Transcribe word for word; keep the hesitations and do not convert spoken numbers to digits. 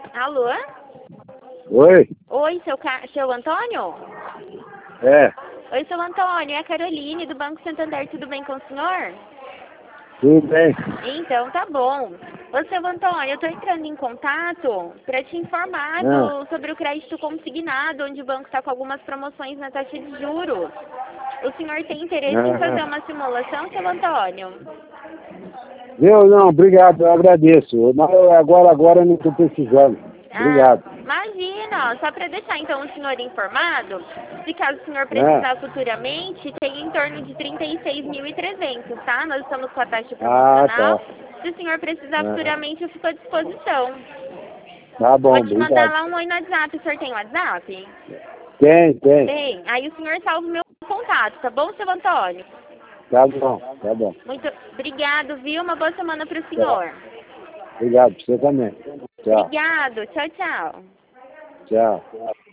Alô? Oi? Oi, seu, Ca... seu Antônio? É, Oi, seu Antônio, é a Caroline do Banco Santander, tudo bem com o senhor? tudo bem? Então, tá bom. Ô, seu Antônio, eu tô entrando em contato para te informar Ah, do- sobre o crédito consignado, onde o banco está com algumas promoções na taxa de juros. O senhor tem interesse em fazer ah, uma simulação, seu Antônio? eu não, obrigado, eu agradeço. Mas eu agora, agora eu não estou precisando. Ah, Obrigado. imagina, só para deixar então o senhor informado, se caso o senhor Ah, precisar futuramente, tem em torno de trinta e seis mil e trezentos, tá? Nós estamos com a taxa ah, promocional. tá. Se o senhor precisar Ah, futuramente, eu fico à disposição. tá Vou bom, te mandar obrigado. lá um oi no WhatsApp. O senhor tem WhatsApp? Tem, tem. Tem. Aí o senhor salva o meu contato, tá bom, seu Antônio? Tá bom, tá bom. Muito obrigado, viu? Uma boa semana para o Tá. senhor. Obrigado, você também. Tchau, Obrigado. Tchau, tchau. tchau.